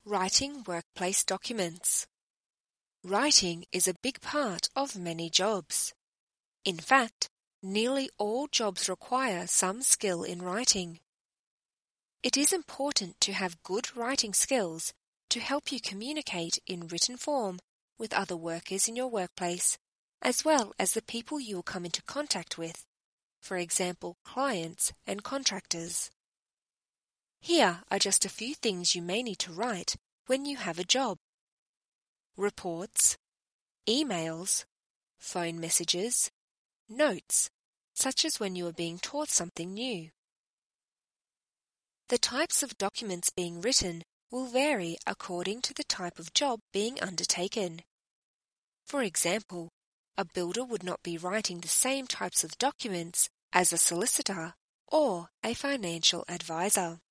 Writing workplace documents. Writing is a big part of many jobs. In fact, nearly all jobs require some skill in writing. It is important to have good writing skills to help you communicate in written form with other workers in your workplace, as well as the people you will come into contact with, for example, clients and contractors. Here are just a few things you may need to write when you have a job. Reports, emails, phone messages, notes, such as when you are being taught something new. The types of documents being written will vary according to the type of job being undertaken. For example, a builder would not be writing the same types of documents as a solicitor or a financial advisor.